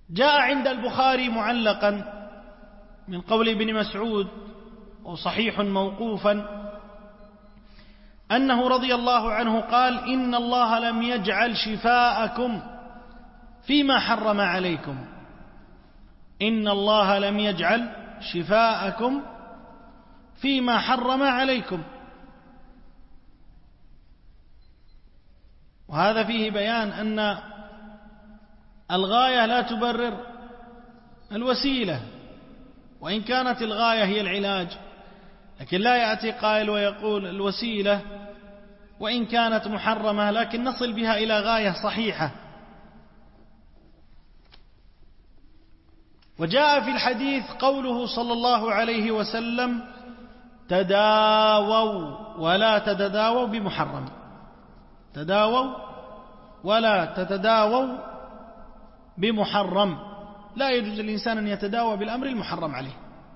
جاء عند البخاري معلقا من قول ابن مسعود وصحيح موقوفا أنه رضي الله عنه قال: إن الله لم يجعل شفاءكم فيما حرم عليكم. إن الله لم يجعل شفاءكم فيما حرم عليكم. وهذا فيه بيان أن الغاية لا تبرر الوسيلة، وإن كانت الغاية هي العلاج، لكن لا يأتي قائل ويقول الوسيلة وإن كانت محرمة لكن نصل بها إلى غاية صحيحة. وجاء في الحديث قوله صلى الله عليه وسلم: تداووا ولا تتداووا بمحرم. تداووا ولا تتداووا بمحرم. لا يجوز للإنسان أن يتداوى بالأمر المحرم عليه.